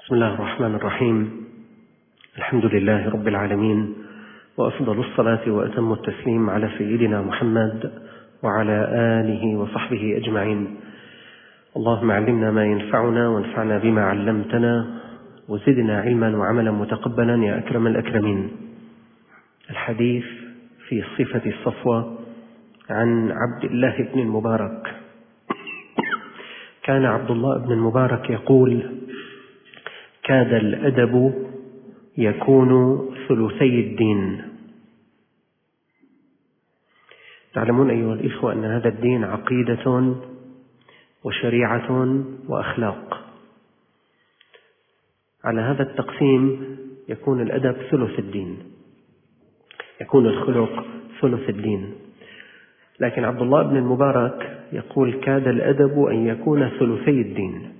بسم الله الرحمن الرحيم. الحمد لله رب العالمين، وأفضل الصلاة وأتم التسليم على سيدنا محمد وعلى آله وصحبه أجمعين. اللهم علمنا ما ينفعنا وانفعنا بما علمتنا وزدنا علما وعملا متقبلا يا أكرم الأكرمين. الحديث في صفة الصفوة عن عبد الله بن المبارك. كان عبد الله بن المبارك يقول: كاد الأدب يكون ثلثي الدين. تعلمون أيها الإخوة أن هذا الدين عقيدة وشريعة وأخلاق. على هذا التقسيم يكون الأدب ثلث الدين، يكون الخلق ثلث الدين. لكن عبد الله بن المبارك يقول: كاد الأدب أن يكون ثلثي الدين،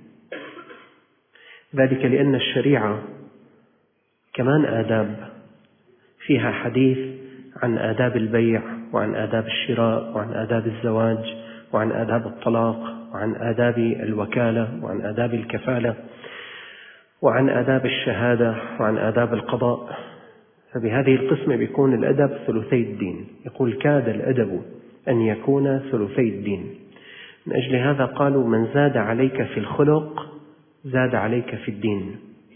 ذلك لأن الشريعة كمان آداب، فيها حديث عن آداب البيع وعن آداب الشراء وعن آداب الزواج وعن آداب الطلاق وعن آداب الوكالة وعن آداب الكفالة وعن آداب الشهادة وعن آداب القضاء. فبهذه القسمة بيكون الأدب ثلثي الدين. يقول: كاد الأدب أن يكون ثلثي الدين. من أجل هذا قالوا: من زاد عليك في الخلق زاد عليك في الدين.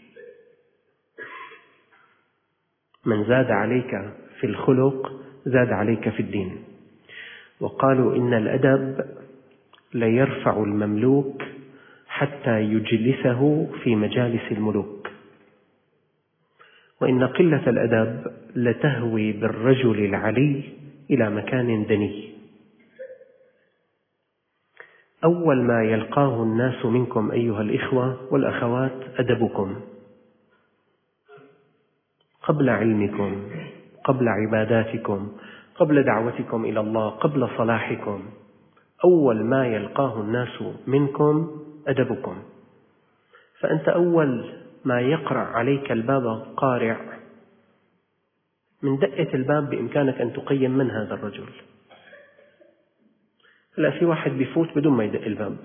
من زاد عليك في الخلق زاد عليك في الدين. وقالوا: إن الأدب ليرفع المملوك حتى يجلسه في مجالس الملوك، وإن قلة الأدب لتهوي بالرجل العلي إلى مكان دني. أول ما يلقاه الناس منكم أيها الإخوة والأخوات أدبكم، قبل علمكم، قبل عباداتكم، قبل دعوتكم إلى الله، قبل صلاحكم. أول ما يلقاه الناس منكم أدبكم. فأنت أول ما يقرع عليك الباب قارع، من دقة الباب بإمكانك أن تقيم من هذا الرجل. لا، في واحد بيفوت بدون ما يدق الباب،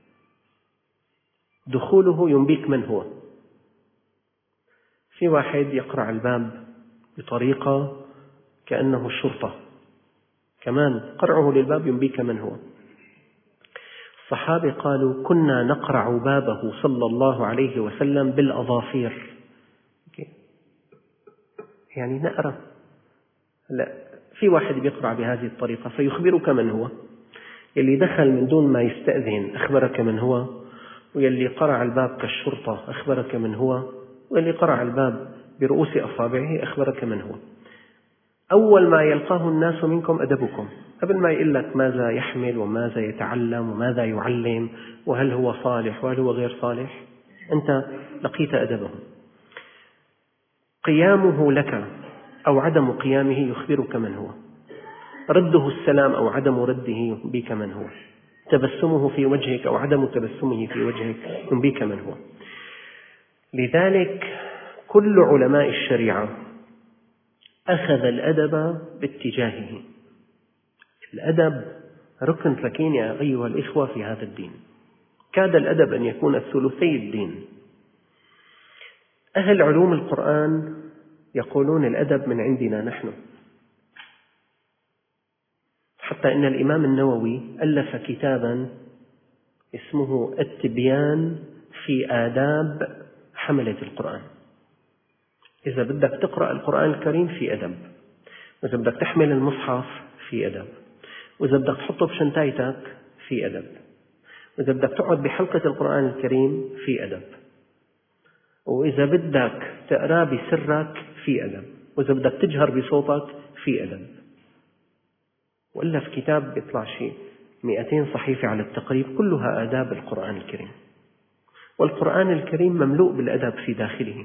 دخوله ينبيك من هو. في واحد يقرع الباب بطريقة كأنه الشرطة، كمان قرعه للباب ينبيك من هو. الصحابة قالوا: كنا نقرع بابه صلى الله عليه وسلم بالأظافير، يعني نقرأ. لا، في واحد بيقرع بهذه الطريقة فيخبرك من هو. يلي دخل من دون ما يستأذن أخبرك من هو، ويلي قرع الباب كالشرطة أخبرك من هو، واللي قرع الباب برؤوس أصابعه أخبرك من هو. أول ما يلقاه الناس منكم أدبكم، قبل ما يقول لك ماذا يحمل وماذا يتعلم وماذا يعلم وهل هو صالح وهل هو غير صالح، أنت لقيت أدبه. قيامه لك أو عدم قيامه يخبرك من هو، رده السلام أو عدم رده ينبيك من هو، تبسمه في وجهك أو عدم تبسمه في وجهك ينبيك من هو. لذلك كل علماء الشريعة أخذ الأدب باتجاهه. الأدب ركن ركين يا أيها الإخوة في هذا الدين. كاد الأدب أن يكون ثلثي الدين. أهل علوم القرآن يقولون الأدب من عندنا نحن، حتى إن الإمام النووي ألف كتابا اسمه التبيان في آداب حملة القرآن. إذا بدك تقرأ القرآن الكريم في أدب، وإذا بدك تحمل المصحف في أدب، وإذا بدك تحطه بشنطتك في أدب، وإذا بدك تقعد بحلقة القرآن الكريم في أدب، وإذا بدك تقرأ بسرك في أدب، وإذا بدك تجهر بصوتك في أدب. وألف كتاب بيطلع شيء 200 صحيفة على التقريب، كلها آداب القرآن الكريم. والقرآن الكريم مملوء بالأدب في داخله.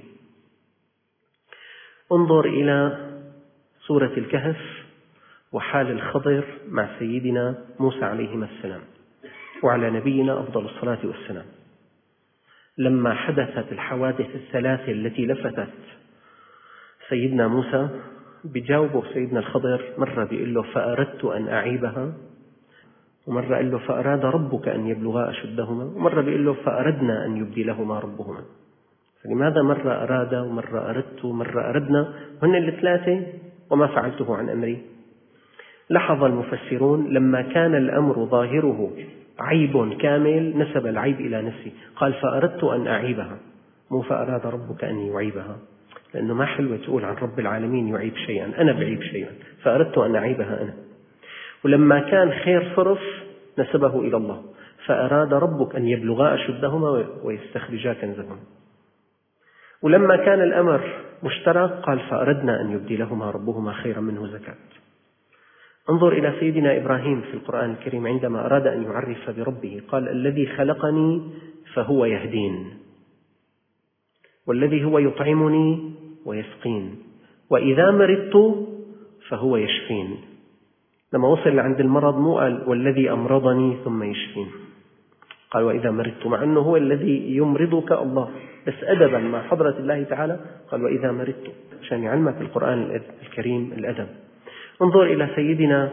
انظر إلى سورة الكهف وحال الخضر مع سيدنا موسى عليهما السلام، وعلى نبينا أفضل الصلاة والسلام. لما حدثت الحوادث الثلاثة التي لفتت سيدنا موسى، بجاوبه سيدنا الخضر، مرة بيقول له: فأردت أن أعيبها، ومرة قال له: فأراد ربك أن يبلغا أشدهما، ومرة بيقول له: فأردنا أن يبدلهما ربهما. فلماذا مرة أراد ومرة أردت ومرة أردنا؟ هن الثلاثة وما فعلته عن أمري. لاحظ المفسرون لما كان الأمر ظاهره عيب كامل نسب العيب إلى نفسه، قال فأردت أن أعيبها، مو فأراد ربك أن يعيبها، لأنه ما حلوة تقول عن رب العالمين يعيب شيئا، أنا بعيب شيئا، فأردت أن أعيبها أنا. ولما كان خير صرف نسبه إلى الله، فأراد ربك أن يبلغا أشدهما ويستخرجا كنزهما. ولما كان الأمر مشترك قال فأردنا أن يبدلهما ربهما خيرا منه زكاة. انظر إلى سيدنا إبراهيم في القرآن الكريم عندما أراد أن يعرف بربه قال الذي خلقني فهو يهدين، والذي هو يطعمني ويسقين، وإذا مرضت فهو يشفين. لما وصل عند المرض مو قال والذي أمرضني ثم يشفين، قال وإذا مرضت، مع أنه هو الذي يمرضك الله، بس أدبا مع حضرة الله تعالى قال وإذا مرضت، عشان يعلمك القرآن الكريم الأدب. انظر إلى سيدنا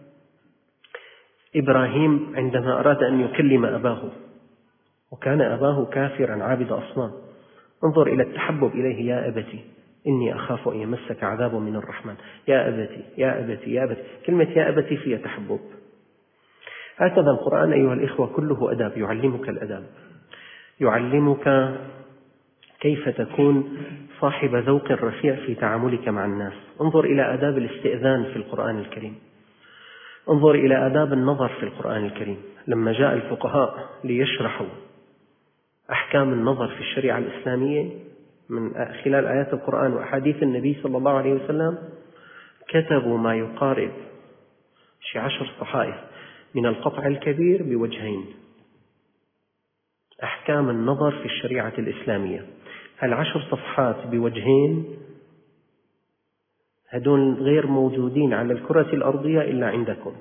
إبراهيم عندما أراد أن يكلم أباه، وكان أباه كافرا عابد أصنام. انظر إلى التحبب إليه، يا أبتي إني أخاف أن يمسك عذاب من الرحمن، يا أبتي يا أبتي يا أبتي. كلمة يا أبتي فيها تحبب. هكذا القرآن أيها الإخوة كله أداب، يعلمك الأداب، يعلمك كيف تكون صاحب ذوق رفيع في تعاملك مع الناس. انظر إلى آداب الاستئذان في القرآن الكريم، انظر إلى آداب النظر في القرآن الكريم. لما جاء الفقهاء ليشرحوا أحكام النظر في الشريعة الإسلامية من خلال آيات القرآن وأحاديث النبي صلى الله عليه وسلم، كتبوا ما يقارب 10 صحائف من القطع الكبير بوجهين. أحكام النظر في الشريعة الإسلامية، 10 صفحات بوجهين، هدول غير موجودين على الكرة الأرضية إلا عندكم.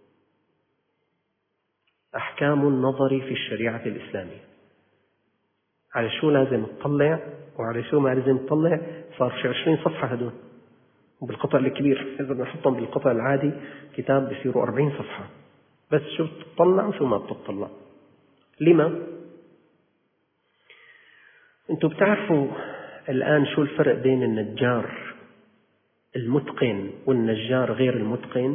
أحكام النظر في الشريعة الإسلامية، على شو لازم تطلع وعلى شو ما لازم تطلع، صار في 20 صفحة هدول. وبالقطع الكبير إذا نحطهم بالقطع العادي كتاب بيصيروا 40 صفحة، بس شو بتطلع وشو ما بتطلع. لما؟ أنتم بتعرفوا الآن شو الفرق بين النجار المتقن والنجار غير المتقن؟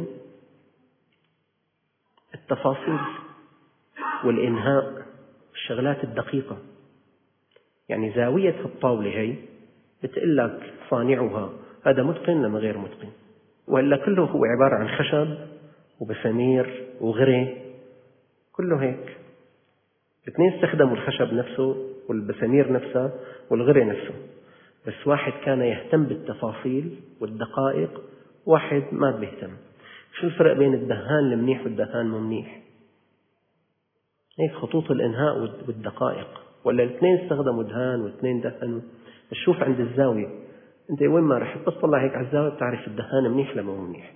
التفاصيل والإنهاء، الشغلات الدقيقة. يعني زاوية الطاولة هي بتقول لك صانعها هذا متقن لما غير متقن، وإلا كله هو عبارة عن خشب وبسامير وغري، كله هيك. الاثنين استخدموا الخشب نفسه والبسامير نفسها والغري نفسه، بس واحد كان يهتم بالتفاصيل والدقائق، واحد ما بيهتم. شو الفرق بين الدهان المنيح والدهان مو منيح؟ هيك خطوط الإنهاء والدقائق، ولا الاثنين استخدموا دهان والاثنين دهنوا. بس شوف عند الزاوية، أنت وين ما رحت بس طلع هيك على الزاوية بتعرف الدهان منيح لما مو منيح.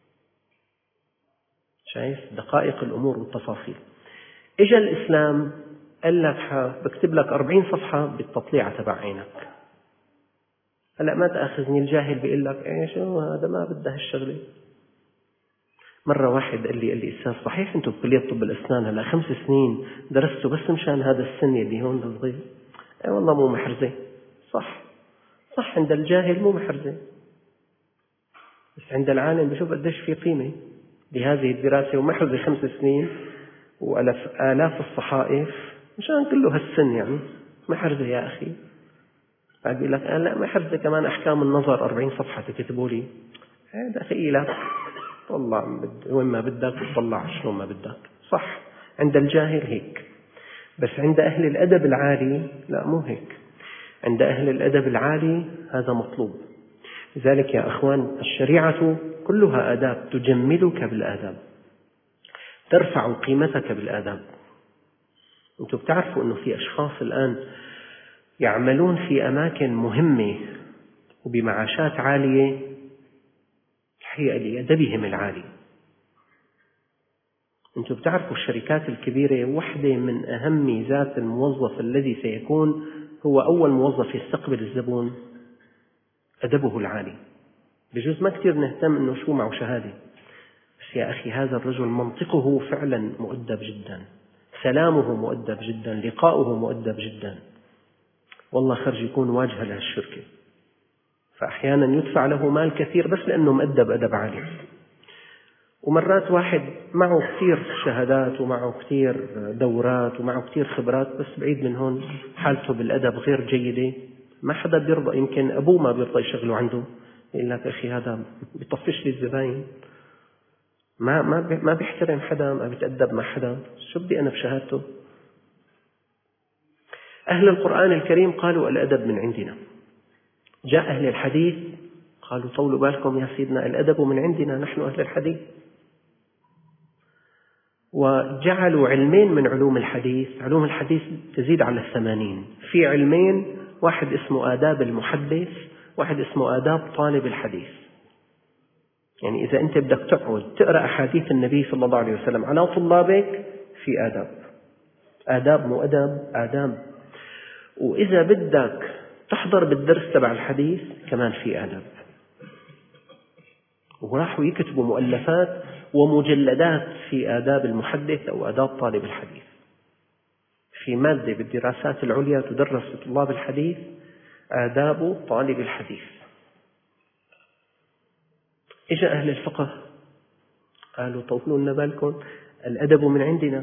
شايف دقائق الأمور والتفاصيل. إجا الإسلام قال لك بكتب لك 40 صفحة بالتطليعة تبع عينك. هلأ ما تأخذني الجاهل بيقول لك شو هذا ما بدها هالشغلة. مرة واحد قال لي أستاذ صحيح أنتم بكلية طب الأسنان هلأ 5 سنين درستوا بس مشان هذا السن اللي هون صغير؟ والله مو محرزة. صح عند الجاهل مو محرزة، بس عند العالم بشوف قديش في قيمة لهذه الدراسة، ومحرزة 5 سنين وآلاف الصحائف مشان كله هالسن، يعني محرزة يا أخي. بعد بيقول لك لا محرزة كمان أحكام النظر 40 صفحة تكتبوا لي، هذا ثقيلة، طلع وين ما بدك وطلع شلون ما بدك. صح عند الجاهل هيك، بس عند أهل الأدب العالي لا مو هيك. عند أهل الأدب العالي هذا مطلوب. لذلك يا أخوان الشريعة كلها آداب، تجملك بالآداب، ترفع قيمتك بالآداب. أنتم بتعرفوا أنه في أشخاص الآن يعملون في أماكن مهمة وبمعاشات عالية الحقيقة لأدبهم العالي. أنتم بتعرفوا الشركات الكبيرة واحدة من أهم ميزات الموظف الذي سيكون هو أول موظف يستقبل الزبون أدبه العالي. بجوز ما كثير نهتم أنه شو معه شهادة، بس يا أخي هذا الرجل منطقه فعلا مؤدب جدا، سلامه مؤدب جدا، لقاؤه مؤدب جدا. والله خرج يكون واجهة لهالشركة، فأحيانا يدفع له مال كثير بس لأنه مؤدب أدب عالي. ومرات واحد معه كثير شهادات ومعه كثير دورات ومعه كثير خبرات، بس بعيد من هون حالته بالأدب غير جيدة، ما حدا بيرضى، يمكن أبوه ما بيرضى يشغله عنده، يقول لك أخي هذا بيطفش لي الزباين، ما بيحترم حدا، ما بيتأدب مع حدا، شو بدي أنا بشهادته؟ أهل القرآن الكريم قالوا الأدب من عندنا. جاء أهل الحديث قالوا طولوا بالكم يا سيدنا، الأدب من عندنا نحن أهل الحديث. وجعلوا علمين من علوم الحديث، علوم الحديث تزيد على 80، في علمين، واحد اسمه آداب المحدث، واحد اسمه آداب طالب الحديث. يعني إذا أنت بدك تقعد تقرأ أحاديث النبي صلى الله عليه وسلم على طلابك، في آداب مو آداب. وإذا بدك تحضر بالدرس تبع الحديث كمان في آداب. وراحوا يكتبوا مؤلفات ومجلدات في آداب المحدث أو آداب طالب الحديث. في مادة بالدراسات العليا تدرس لطلاب الحديث، آداب طالب الحديث. إجا أهل الفقه قالوا طولوا لنا بالكم، الأدب من عندنا،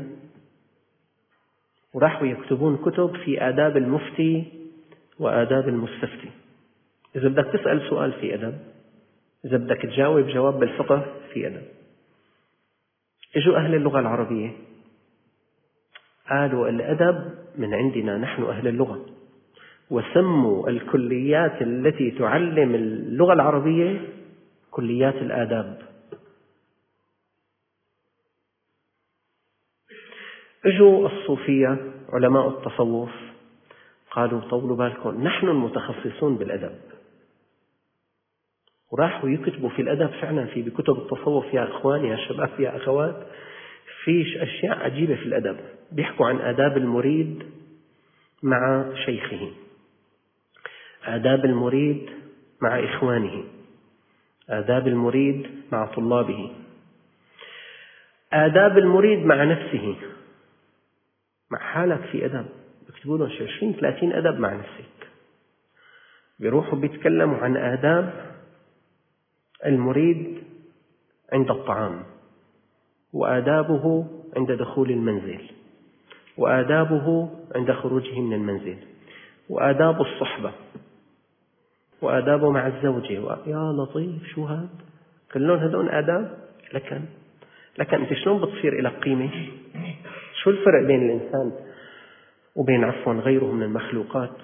وراحوا يكتبون كتب في آداب المفتي وآداب المستفتي. إذا بدك تسأل سؤال في أدب، إذا بدك تجاوب جواب بالفقه في أدب. إجوا أهل اللغة العربية قالوا الأدب من عندنا نحن أهل اللغة، وسموا الكليات التي تعلم اللغة العربية كليات الآداب. إجوا الصوفية علماء التصوف قالوا طولوا بالكم، نحن المتخصصون بالأدب، وراحوا يكتبوا في الأدب فعلا، في بكتب التصوف يا أخوان يا شباب يا أخوات، فيش أشياء عجيبة في الأدب. بيحكوا عن آداب المريد مع شيخه، آداب المريد مع إخوانه، آداب المريد مع طلابه، آداب المريد مع نفسه، مع حالك في أدب. بيكتبوا لهم 20-30 أدب مع نفسك. بيروحوا بيتكلموا عن آداب المريد عند الطعام، وآدابه عند دخول المنزل، وآدابه عند خروجه من المنزل، وآداب الصحبة، وآدابه مع الزوجة. يا لطيف شو هذا؟ كلهم هذول آداب. لكن أنت شلون بتصير لك قيمة؟ شو الفرق بين الإنسان وبين غيره من المخلوقات؟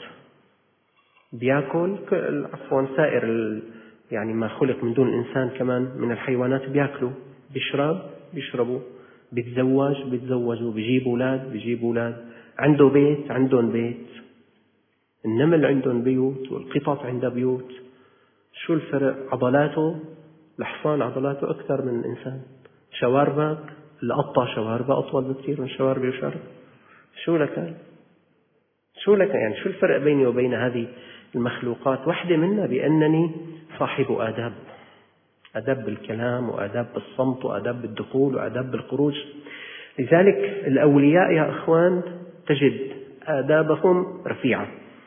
بيأكل سائر يعني ما خلق من دون الإنسان كمان من الحيوانات بيأكلوا، بيشربوا، بيتزوجوا، بيجيبوا أولاد، عنده بيت، عندهم بيت، النمل عندهم بيوت، والقطط عندها بيوت. شو الفرق؟ عضلاته، الحصان عضلاته أكثر من الإنسان، شواربك، القطة شواربها أطول بكثير من شواربي وشرب. شو لك يعني شو الفرق بيني وبين هذه المخلوقات؟ واحدة منا بأنني صاحب آداب بالكلام، وآداب بالصمت، وآداب بالدخول، وآداب بالخروج. لذلك الأولياء يا أخوان تجد آدابهم رفيعة،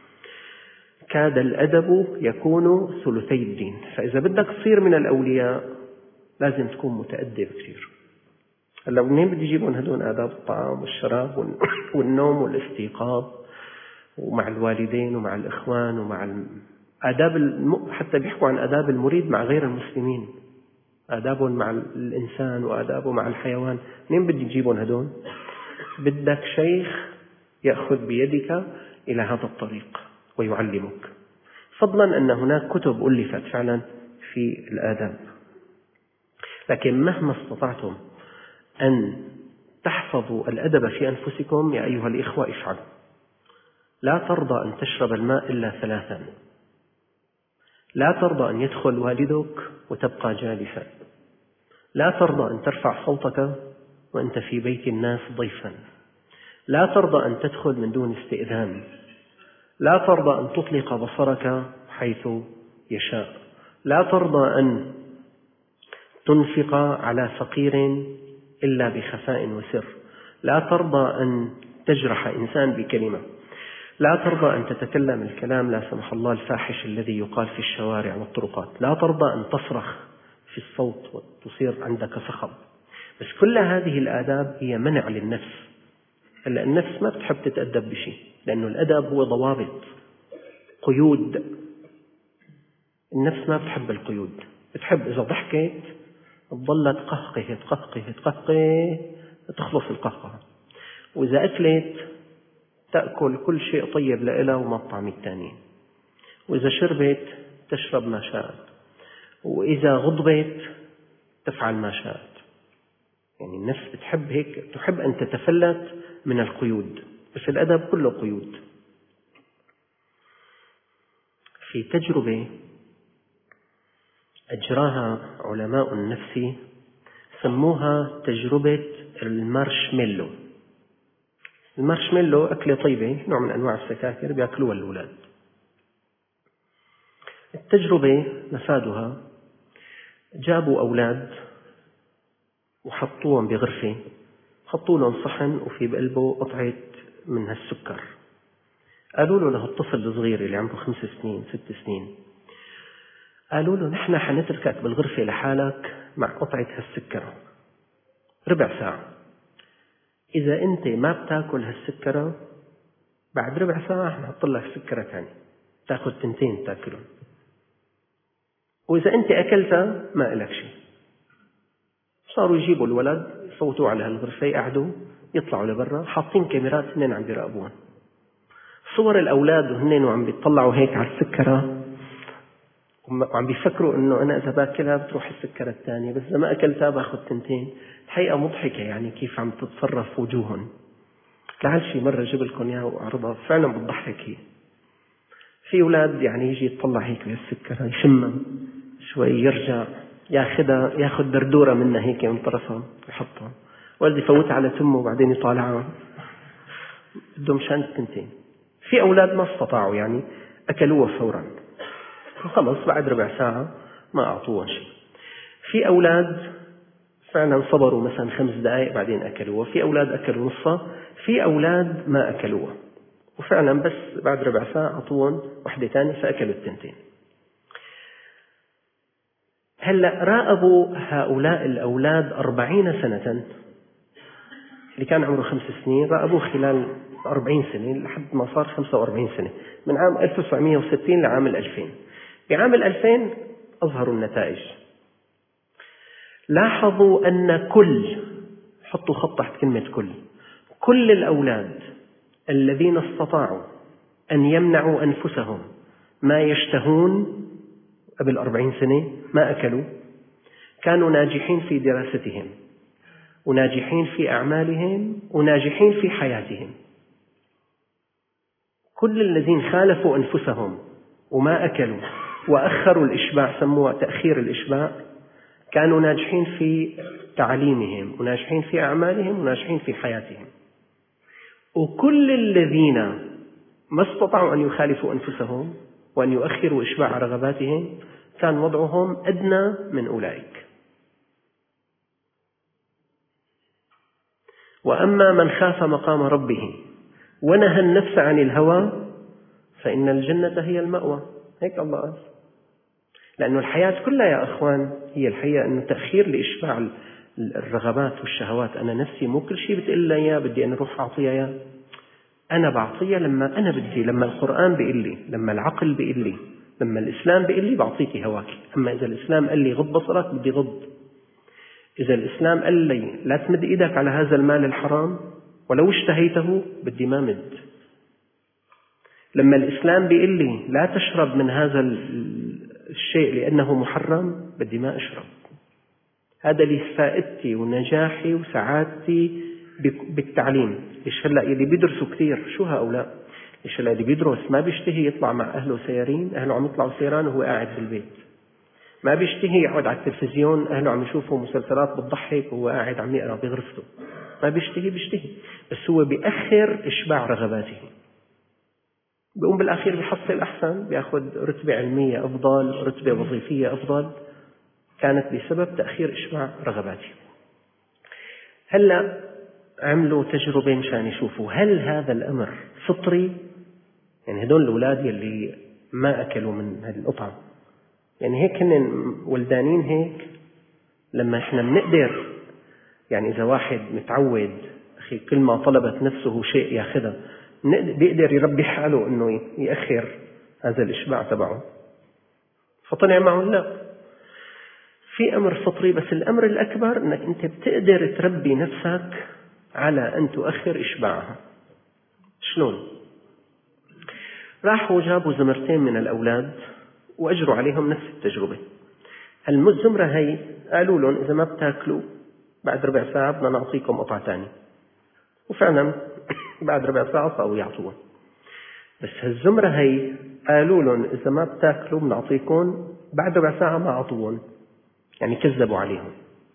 كاد الأدب يكون ثلثي الدين. فإذا بدك تصير من الأولياء لازم تكون متأدب كثير. هلا منين بدي يجيبون هدول آداب الطعام والشراب والنوم والاستيقاظ، ومع الوالدين ومع الإخوان ومع آداب حتى بيحكوا عن آداب المريد مع غير المسلمين، آدابهم مع الإنسان وآدابه مع الحيوان. منين بدي يجيبون هدول؟ بدك شيخ يأخذ بيدك إلى هذا الطريق ويعلمك، فضلا أن هناك كتب ألفت فعلا في الآداب. لكن مهما استطعتم أن تحفظوا الأدب في أنفسكم يا أيها الإخوة افعلوا. لا ترضى أن تشرب الماء إلا 3، لا ترضى أن يدخل والدك وتبقى جالسا، لا ترضى أن ترفع صوتك وأنت في بيت الناس ضيفا، لا ترضى أن تدخل من دون استئذان، لا ترضى أن تطلق بصرك حيث يشاء، لا ترضى أن تنفق على فقير إلا بخفاء وسر، لا ترضى أن تجرح إنسان بكلمة. لا ترضى أن تتكلم الكلام لا سمح الله الفاحش الذي يقال في الشوارع والطرقات، لا ترضى أن تصرخ في الصوت وتصير عندك صخب. بس كل هذه الآداب هي منع للنفس. هلا النفس ما بتحب تتأدب بشيء، لأنه الأدب هو ضوابط، قيود. النفس ما بتحب القيود، بتحب إذا ضحكت تظل تقهقه تقهقه تقهقه تخلص القهقه، وإذا أكلت تأكل كل شيء طيب لإلها وما تطعم الثانية، وإذا شربت تشرب ما شاءت، وإذا غضبت تفعل ما شاءت. يعني النفس بتحب هيك، تحب أن تتفلت من القيود، بس الأدب كله قيود. في تجربة أجراها علماء النفس سموها تجربة المارشميلو. المارشميلو أكلة طيبة، نوع من أنواع السكاكر بيأكلوها الأولاد. التجربة مفادها جابوا أولاد وحطوهم بغرفة، حطوا لهم صحن وفي بقلبه قطعة من هالسكر. قالوا له الطفل الصغير اللي عمره 5 سنين 6 سنين، قالوا له نحن حنتركك بالغرفة لحالك مع قطعة هالسكرة ربع ساعة. إذا أنت ما بتاكل هالسكرة بعد ربع ساعة حنحط لك سكرة ثانية تاخذ 2 تاكلهم، وإذا أنت أكلتها ما إلك شيء. صاروا يجيبوا الولد يصوتوا على هالغرفة، يقعدوا يطلعوا لبرا، حاطين كاميرات هنين عم بيراقبون صور الأولاد وهنين وعم بيطلعوا هيك على السكرة، وعم بيفكروا إنه أنا إذا باكلها بتروح السكرة الثانية، بس إذا ما أكلتها باخذ 2. الحقيقة مضحكة يعني كيف عم تتصرف وجوههم. لعل شي مرة جيب لكم إياها وأعرضها، فعلا بتضحك هي. في أولاد يعني يجي يطلع هيك بالسكرة يشمها شوي يرجع ياخذها، ياخذ دردورة منها هيك من طرفها يحطها، ولد يفوتها على تمه وبعدين يطالعها بدهم شان 2. في أولاد ما استطاعوا يعني أكلوها فورا وخلص بعد ربع ساعة ما أعطوها شيء. في أولاد فعلا صبروا مثلا 5 دقائق بعدين أكلوها، في أولاد أكلوا نصها، في أولاد ما أكلوها وفعلا بس بعد ربع ساعة أعطوهم واحدة ثانية فأكلوا 2. هلأ راقبوا هؤلاء الأولاد 40 سنة، اللي كان عمره 5 سنين راقبوه خلال 40 سنة لحد ما صار 45 سنة، من عام 1960 لعام 2000. بعام 2000 أظهروا النتائج. لاحظوا أن حطوا خط تحت كلمة كل الأولاد الذين استطاعوا أن يمنعوا أنفسهم ما يشتهون قبل 40 سنة ما أكلوا، كانوا ناجحين في دراستهم وناجحين في أعمالهم وناجحين في حياتهم. كل الذين خالفوا أنفسهم وما أكلوا وأخروا الإشباع، سموها تأخير الإشباع، كانوا ناجحين في تعليمهم وناجحين في أعمالهم وناجحين في حياتهم. وكل الذين ما استطاعوا أن يخالفوا أنفسهم وأن يؤخروا إشباع رغباتهم كان وضعهم أدنى من أولئك. وأما من خاف مقام ربه ونهى النفس عن الهوى فإن الجنة هي المأوى. هيك الله قال. لأن الحياة كلها يا أخوان هي الحقيقة أنه تأخير لإشباع الرغبات والشهوات. أنا نفسي مو كل شيء بتقول لي إياه بدي أنا أروح أعطيها إياه، أنا بعطيها لما أنا بدي، لما القرآن بيقول لي، لما العقل بيقول لي، لما الإسلام بيقول لي بعطيكي هواك. أما إذا الإسلام قال لي غض بصرك بدي غض، إذا الإسلام قال لي لا تمد إيدك على هذا المال الحرام ولو اشتهيته بدي ما مد. لما الإسلام بيقول لي لا تشرب من هذا الشيء لأنه محرم بدي ما أشرب. هذا لي فائدتي ونجاحي وسعادتي بالتعليم. ليش هلأ اللي بيدرسوا كثير شو هؤلاء؟ ليش هلأ اللي بيدرس ما بيشتهي يطلع مع أهله سيارين، أهله عم يطلعوا سيران وهو قاعد بالبيت. ما بيشتهي يقعد على التلفزيون، أهله عم يشوفوا مسلسلات بتضحك وهو قاعد عم يقرأ بغرفته. ما بيشتهي بس هو بيأخر إشباع رغباته. بيقوم بالأخير بيحصل أحسن، بيأخذ رتبة علمية أفضل، رتبة وظيفية أفضل، كانت بسبب تأخير إشباع رغباته. هلأ عملوا تجربة مشان يشوفوا هل هذا الأمر فطري يعني هدول الأولاد يلي ما أكلوا من هذه القطعة، يعني هيك هن ولدانين هيك. لما إحنا بنقدر، يعني إذا واحد متعود أخي كل ما طلبت نفسه شيء يأخذها، بيقدر يربي حاله إنه يأخر هذا الإشباع تبعه. فطلع معه لا، في أمر فطري، بس الأمر الأكبر أنك أنت بتقدر تربي نفسك على أن تؤخر إشباعها. شلون؟ راحوا جابوا زمرتين من الأولاد وأجروا عليهم نفس التجربة. الزمرة هي قالوا لهم إذا ما بتاكلوا بعد ربع ساعة بدنا نعطيكم قطعة تانية، وفعلا بعد ربع ساعة صاروا يعطوها. بس هالزمرة هي قالوا لهم إذا ما بتاكلوا بنعطيكم، بعد ربع ساعة ما عطوهم، يعني كذبوا عليهم.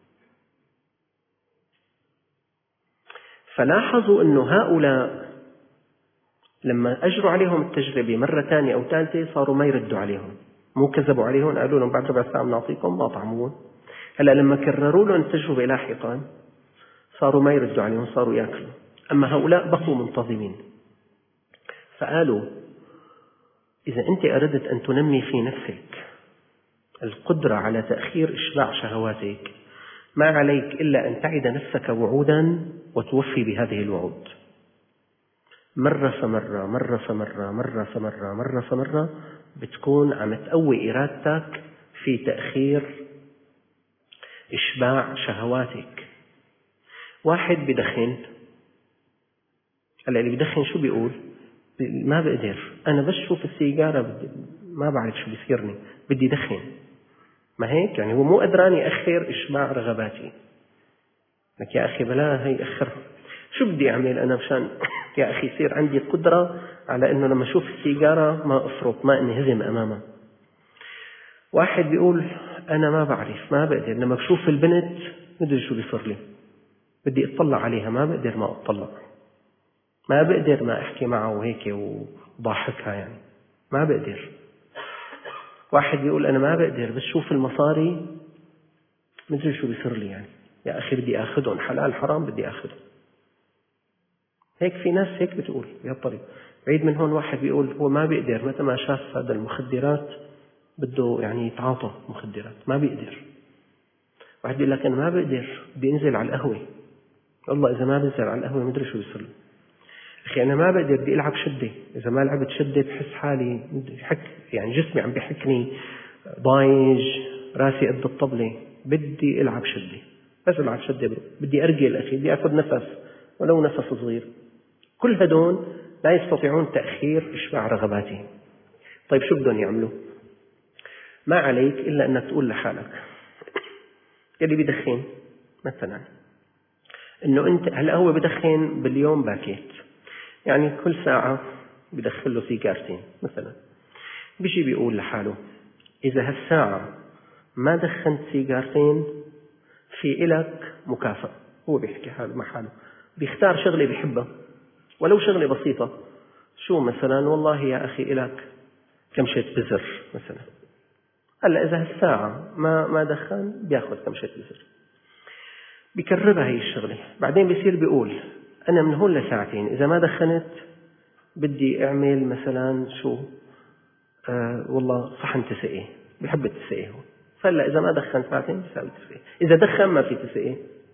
فلاحظوا أنه هؤلاء لما أجروا عليهم التجربة مرة ثانية أو ثالثة صاروا ما يردوا عليهم، مو كذبوا عليهم، قالوا لهم بعد ربع ساعة بنعطيكم، ما طعموهم. هلا لما كرروا لهم التجربة لاحقا صاروا ما يردوا عليهم، صاروا يأكلوا. أما هؤلاء بقوا منتظمين. فقالوا إذا أنت أردت أن تنمي في نفسك القدرة على تأخير إشباع شهواتك، ما عليك إلا أن تعد نفسك وعودا وتوفي بهذه الوعود مرة فمرة مرة فمرة مرة فمرة مرة فمرة، بتكون عم تقوي إرادتك في تأخير إشباع شهواتك. واحد بدخن، هلا اللي بدخن شو بيقول؟ ما بقدر، أنا بشوف السيجارة ما بعرف شو بيصيرني، بدي دخن. ما هيك؟ يعني هو مو قدران يأخر إشباع رغباتي. لك يا أخي بلا هي أخرها، شو بدي أعمل أنا مشان يا أخي يصير عندي قدرة على أنه لما أشوف السيجارة ما أفرط، ما انهزم أمامها. واحد بيقول أنا ما بعرف، ما بقدر، لما بشوف البنت مدري شو بيصير لي، بدي أطلع عليها، ما بقدر ما أطلع، ما بقدر ما أحكي معه وهيك وضاحكها، يعني ما بقدر. واحد بيقول أنا ما بقدر، بس شوف المصاري مدري شو بيصير لي، يعني يا أخي بدي أخذهم، حلال حرام بدي أخذهم. هيك في ناس هيك بتقول بهالطريقة. بعيد من هون واحد بيقول هو ما بيقدر، متى ما شاف هذا المخدرات بده يعني يتعاطى مخدرات، ما بيقدر. واحد بيقول لك أنا ما بقدر، بدي أنزل على القهوة، والله إذا ما بنزل على القهوة مدري شو بيصير لي. أخي أنا ما بقدر، بدي ألعب شدة، إذا ما لعبت شدة بحس حالي يعني جسمي عم بيحكني، ضايج، راسي قد الطبلة، بدي ألعب شدة، بس ألعب شدة بدي أرجل أخي، بدي أخذ نفس ولو نفس صغير. كل هدول لا يستطيعون تأخير إشباع رغباتهم. طيب شو بدهم يعملوا؟ ما عليك إلا أنك تقول لحالك يلي بدخن مثلا إنه أنت هلأ هو بدخن باليوم باكيت، يعني كل ساعة بدخل له سيجارتين مثلا. بيجي بيقول لحاله إذا هالساعة ما دخنت سيجارتين في إلك مكافأة. هو بيحكي حاله مع حاله، بيختار شغلة بيحبها ولو شغلة بسيطة. شو مثلا؟ والله يا أخي إلك كمشة بزر مثلا. هلا إذا هالساعة ما دخن بياخذ كمشة بزر، بيكررها هي الشغلة. بعدين بيصير بيقول أنا من هون لساعتين إذا ما دخنت بدي أعمل مثلا شو، والله صحن تسقيه، بحب التسقيه هو. فلا إذا ما دخن ساعتين بيساوي تسقيه، إذا دخن ما في تسقيه.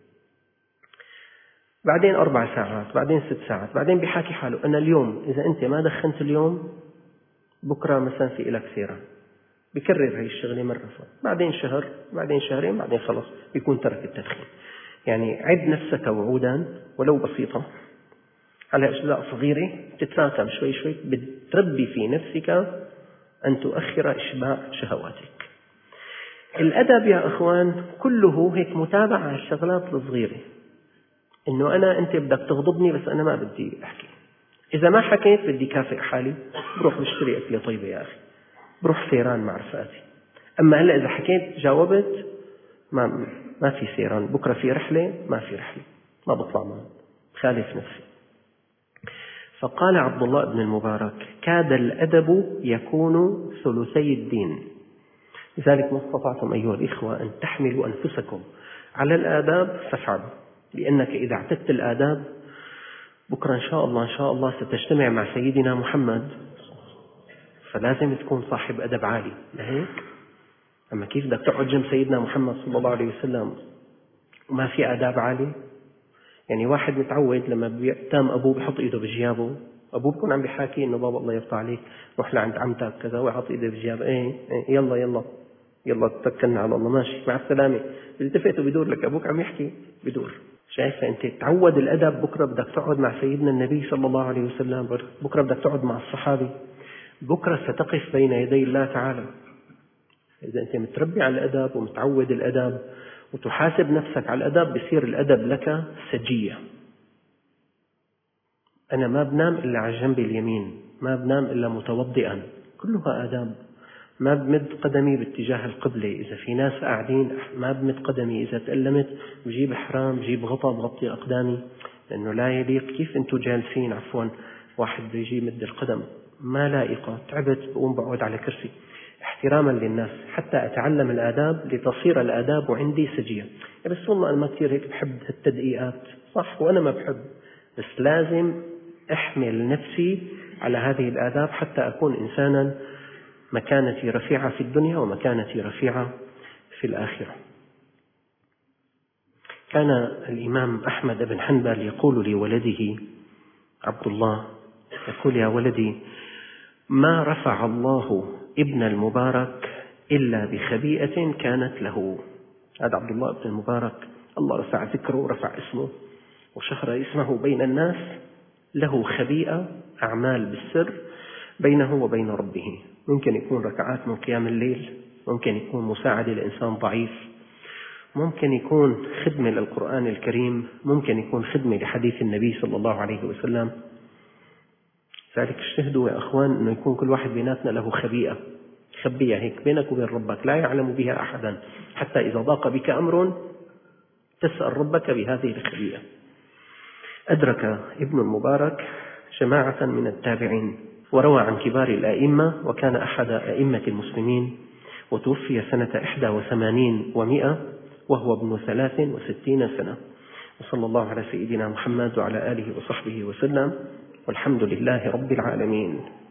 بعدين 4 ساعات، بعدين 6 ساعات، بعدين بيحاكي حاله أنا اليوم إذا أنت ما دخنت اليوم بكرة مثلا في إلك سيرة. بكرر هاي الشغلة مرة، بعدين شهر، بعدين شهرين، بعدين خلص بيكون ترك التدخين. يعني عد نفسك وعودا ولو بسيطة على أجزاء صغيرة تتراكم شوي شوي، بتربي في نفسك أن تؤخر إشباع شهواتك. الأدب يا أخوان كله هيك متابعة على الشغلات الصغيرة، إنه أنت بدك تغضبني بس أنا ما بدي أحكي، إذا ما حكيت بدي كافئ حالي، بروح بشتري أكلة طيبة يا أخي، بروح سيران مع رفقاتي. أما هلأ إذا حكيت جاوبت ما في سيران، بكرة في رحلة، ما في رحلة، ما بطلع معه، خالف نفسي. فقال عبد الله بن المبارك كاد الأدب يكون ثلثي الدين، لذلك ما استطعتم أيها الإخوة أن تحملوا أنفسكم على الآداب فافعلوا، لأنك إذا اعتدت الآداب بكرة إن شاء الله ستجتمع مع سيدنا محمد فلازم تكون صاحب أدب عالي، لهيك أما كيف بدك تقعد جنب سيدنا محمد صلى الله عليه وسلم وما في آداب عالية؟ يعني واحد متعود لما بيتام أبوه بيحط إيده بجيابه، أبوه بيكون عم بيحاكي إنه بابا الله يرضى عليك روح لعند عمتك كذا ويحط إيده بجيابه، يلا توكلنا على الله ماشي مع السلامة، بيلتفت وبيدور لك أبوك عم يحكي بدور. شايفة أنت تعود الأدب، بكرة بدك تقعد مع سيدنا النبي صلى الله عليه وسلم، بكرة بدك تقعد مع الصحابي، بكرة ستقف بين يدي الله تعالى. إذا أنت متربي على الأدب ومتعود الأدب وتحاسب نفسك على الأدب، بصير الأدب لك سجية. أنا ما بنام إلا على جنب اليمين، ما بنام إلا متوضئا، كلها آداب. ما بمد قدمي باتجاه القبلة، إذا في ناس قاعدين ما بمد قدمي، إذا تألمت بجيب حرام، بجيب غطاء بغطي أقدامي، لأنه لا يليق. كيف أنتم جالسين واحد بيجي مد القدم، ما لائقة، تعبت بقوم بقعد على كرسي، احتراما للناس حتى أتعلم الآداب لتصير الآداب عندي سجية. بس والله أنا ما كثير هيك بحب التدقيقات، صح وأنا ما بحب، بس لازم أحمل نفسي على هذه الآداب حتى أكون إنسانا مكانتي رفيعة في الدنيا ومكانتي رفيعة في الآخرة. كان الإمام أحمد بن حنبل يقول لولده عبد الله، يقول يا ولدي ما رفع الله ابن المبارك إلا بخبيئة كانت له. هذا عبد الله بن المبارك الله رفع ذكره ورفع اسمه وشهر اسمه بين الناس، له خبيئة، أعمال بالسر بينه وبين ربه. ممكن يكون ركعات من قيام الليل، ممكن يكون مساعدة لإنسان ضعيف، ممكن يكون خدمة للقرآن الكريم، ممكن يكون خدمة لحديث النبي صلى الله عليه وسلم. ذلك اجتهدوا يا أخوان أنه يكون كل واحد بيناتنا له خبيئة هيك بينك وبين ربك لا يعلم بها أحدا، حتى إذا ضاق بك أمر تسأل ربك بهذه الخبيئة. أدرك ابن المبارك جماعة من التابعين وروى عن كبار الأئمة، وكان أحد أئمة المسلمين، وتوفي سنة 81 و100 وهو ابن 63 سنة. وصلى الله على سيدنا محمد وعلى آله وصحبه وسلم، والحمد لله رب العالمين.